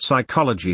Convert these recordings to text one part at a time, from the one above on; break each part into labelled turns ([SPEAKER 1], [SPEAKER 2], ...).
[SPEAKER 1] Psychology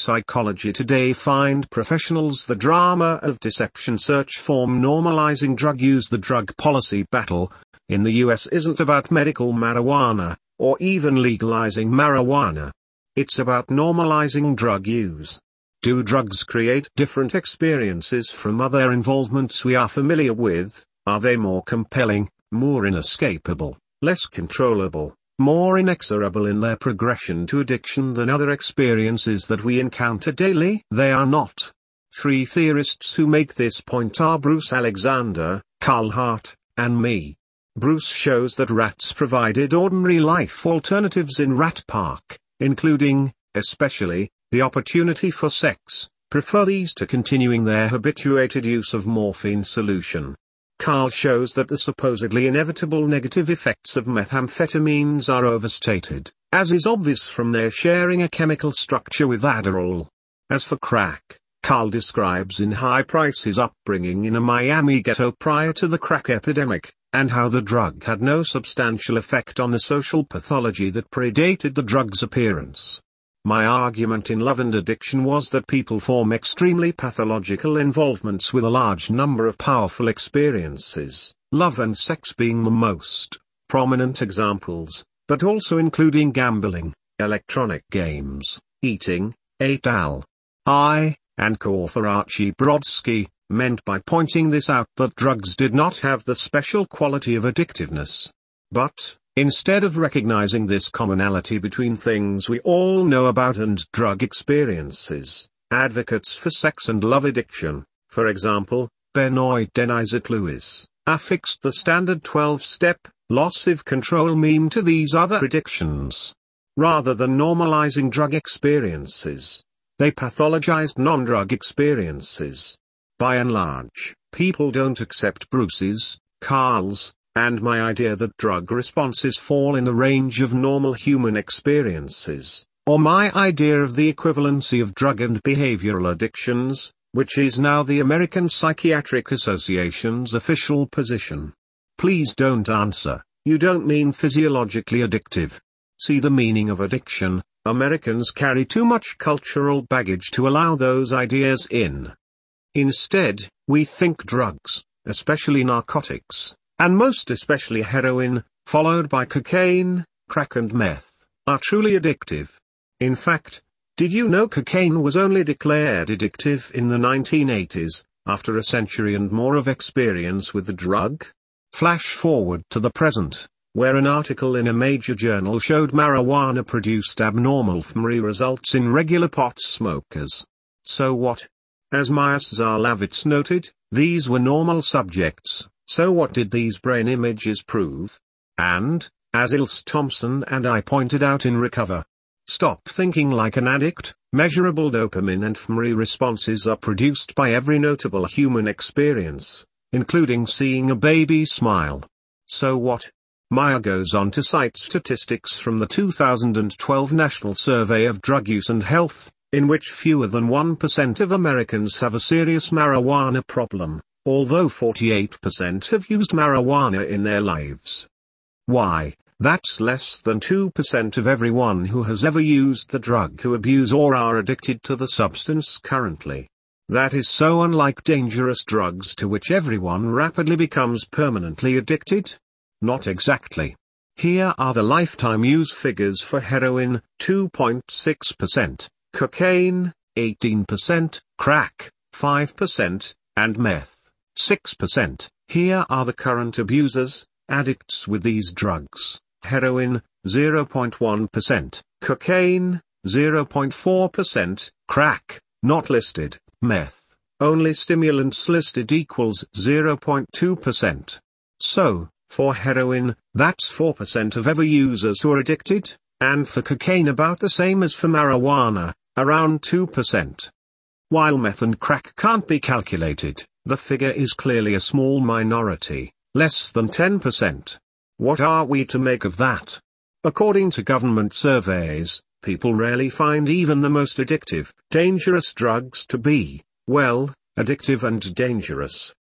[SPEAKER 1] Today find professionals the drama of deception search form normalizing drug use. The drug policy battle in the US isn't about medical marijuana, or even legalizing marijuana. It's about normalizing drug use. Do drugs create different experiences from other involvements we are familiar with? Are they more compelling, more inescapable, less controllable, more inexorable in their progression to addiction than other experiences that we encounter daily? They are not. Three theorists who make this point are Bruce Alexander, Carl Hart, and me. Bruce shows that rats provided ordinary life alternatives in Rat Park, including, especially, the opportunity for sex, prefer these to continuing their habituated use of morphine solution. Carl shows that the supposedly inevitable negative effects of methamphetamines are overstated, as is obvious from their sharing a chemical structure with Adderall. As for crack, Carl describes in high price his upbringing in a Miami ghetto prior to the crack epidemic, and how the drug had no substantial effect on the social pathology that predated the drug's appearance. My argument in Love and Addiction was that people form extremely pathological involvements with a large number of powerful experiences, love and sex being the most prominent examples, but also including gambling, electronic games, eating, et al. I, and co-author Archie Brodsky, meant by pointing this out that drugs did not have the special quality of addictiveness. But, instead of recognizing this commonality between things we all know about and drug experiences, advocates for sex and love addiction, for example, Benoit Denizet-Lewis, affixed the standard 12-step, loss of control meme to these other addictions. Rather than normalizing drug experiences, they pathologized non-drug experiences. By and large, people don't accept Bruce's, Carl's, and my idea that drug responses fall in the range of normal human experiences, or my idea of the equivalency of drug and behavioral addictions, which is now the American Psychiatric Association's official position. Please don't answer, you don't mean physiologically addictive. See the meaning of addiction. Americans carry too much cultural baggage to allow those ideas in. Instead, we think drugs, especially narcotics, and most especially heroin, followed by cocaine, crack and meth, are truly addictive. In fact, did you know cocaine was only declared addictive in the 1980s, after a century and more of experience with the drug? Flash forward to the present, where an article in a major journal showed marijuana produced abnormal fMRI results in regular pot smokers. So what? As Myas Zarlavitz noted, these were normal subjects, so what did these brain images prove? And, as Ilse Thompson and I pointed out in Recover, Stop Thinking Like an Addict, measurable dopamine and fMRI responses are produced by every notable human experience, including seeing a baby smile. So what? Maya goes on to cite statistics from the 2012 National Survey of Drug Use and Health, in which fewer than 1% of Americans have a serious marijuana problem, although 48% have used marijuana in their lives. Why, that's less than 2% of everyone who has ever used the drug to abuse or are addicted to the substance currently. That is so unlike dangerous drugs to which everyone rapidly becomes permanently addicted. Not exactly. Here are the lifetime use figures for heroin, 2.6%. Cocaine, 18%, crack, 5%, and meth, 6%. Here are the current abusers, addicts with these drugs. Heroin, 0.1%, cocaine, 0.4%, crack, not listed, meth, only stimulants listed equals 0.2%. So, for heroin, that's 4% of ever users who are addicted, and for cocaine about the same as for marijuana, around 2%. While meth and crack can't be calculated, the figure is clearly a small minority, less than 10%. What are we to make of that? According to government surveys, people rarely find even the most addictive, dangerous drugs to be, well, addictive and dangerous.